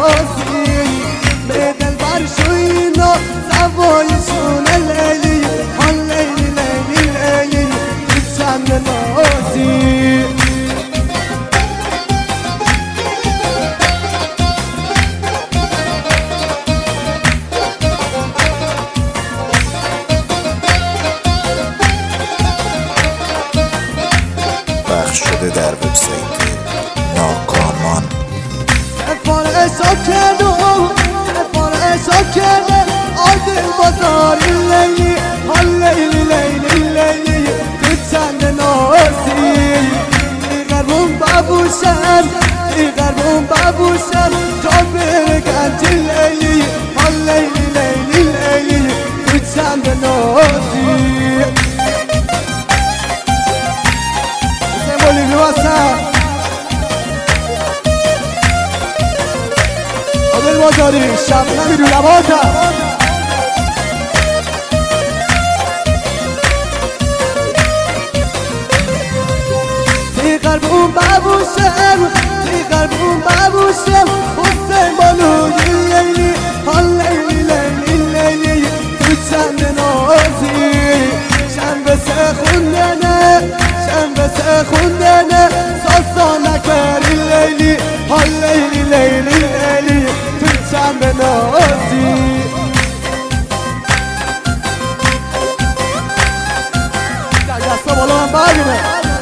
نازی به دلبر شوینا زوایشون لیلی ها لیلی لیلی لیلی تو چند نازی پخش شده در وبسایت ناکامان. افار اشا کرده افار اشا کرده آدل بازاری لیلی ها لیلی لیلی لیلی تو چند نازی قربون ببوشم قربون ببوشم جا برگنجی لیلی ها لیلی لیلی لیلی تو چند نازی سمولی بیوستم آدل بازاری شب نمیدو لباتم قربون ببوشم قربون ببوشم حسین بانوی لیلی ها لیلی لیلی لیلی تو چند نازی شنبه سه خوندنه شنبه سه خوندنه ساسا نکری لیلی ها لیلی لیلی لیلی تو چند نازی دستا بالا من برگنه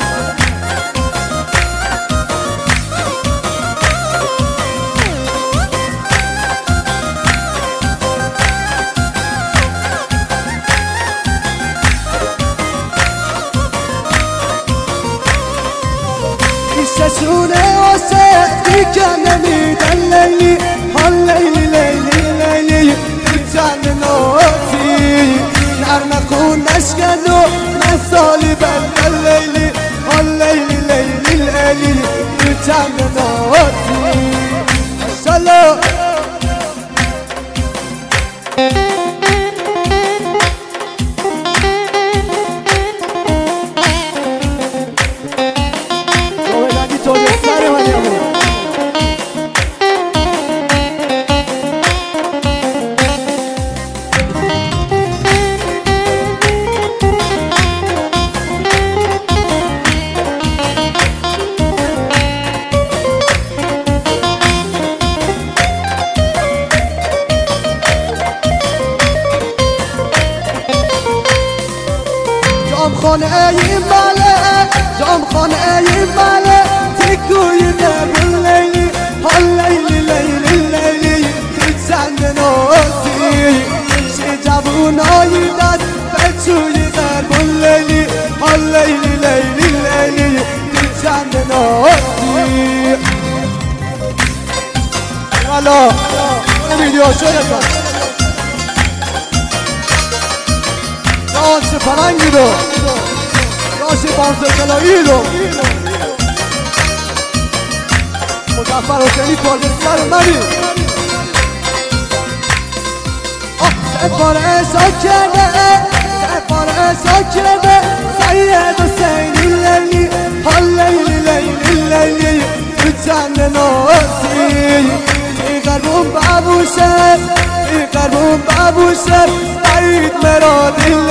شونه واسه دیگه نمیدن لیلی ها لیلی لیلی لیلی تو چند نازی نرم خونش کنو مثالی بلد لیلی ها لیلی لیلی لیلی تو چند نازی ماشالله خانه این بله جام خانه این بله تکوی نبون لیلی ها لیلی لیلی لیلی تو چند نازی چه جوونایی دست بچوی قربون لیلی ها لیلی لیلی لیلی تو چند نازی والا ویدیو شده راش پرنگی دو راش پانسرکلایی دو مظفر حسینی تولدسر منی سفار اشا کرده سفار اشا کرده سید حسینی لیلی ها لیلی لیلی لیلی تو چند نازی قربون ببوشم قربون ببوشم سعید مرادی